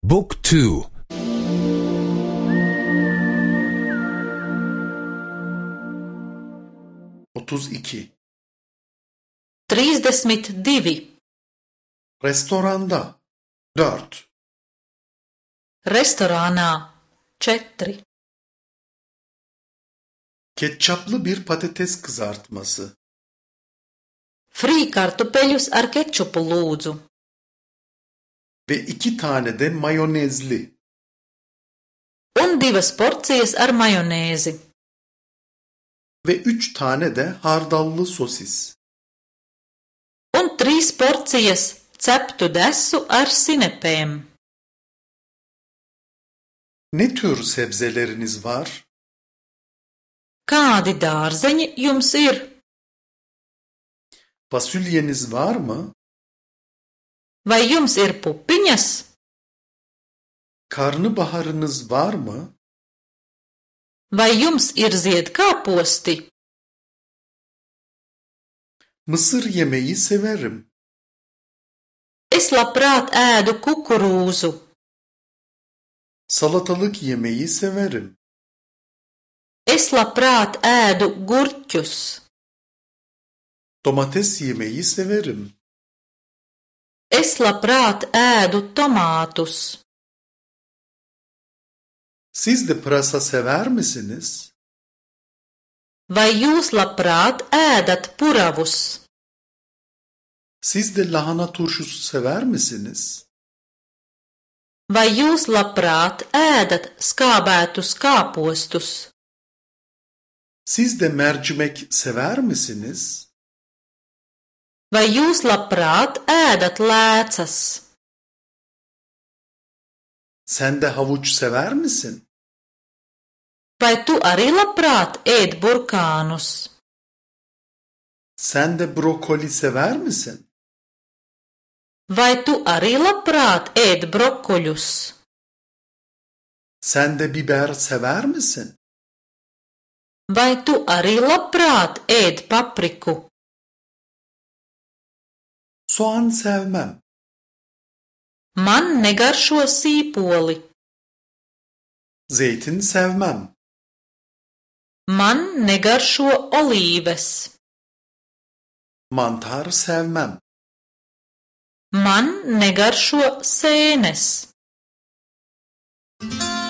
Book 2. 32. 32. Restoranda 4. Restorānā 4. Ketçaplı bir patates kızartması. Frī kartupeļus ar kečupu lūdzu. Ve 2 tane de mayonezli. Un 2 porcijas ar majonēzi. Ve 3 tane de hardallı sosis. Un 3 porcijas ceptu desu ar sinepēm. Ne tür sebzeleriniz var? Kādi dārzeņi jums ir? Fasulyeniz var mı? Vai jums ir pupiņas? Karnabaharınız var mı? Vai jums ir ziedkāposti? Mısır yemeği severim. Es labprāt ēdu kukurūzu. Salatalık yemeği severim. Es labprāt ēdu gurķus. Domates yemeği severim. Es labprāt ēdu tomātus. Siz de pırasa sever misiniz? Vai jūs labprāt ēdat puravus? Siz de lahana turşusu sever misiniz? Vai jūs labprāt ēdat skābētus kāpostus? Siz de mercimek sever misiniz? Vai jūs labprāt ēdat lēcas? Sen de havuç sever misin? Vai tu arī labprāt ēd burkānus? Sen de brokoli sever misin? Vai tu arī labprāt ēd brokoļus? Sen de biber sever misin? Vai tu arī labprāt ēd papriku? Soğan sevmem. Man negaršo sīpoli. Zeytin sevmem. Man negaršo olīves. Mantar sevmem. Man negaršo sēnes.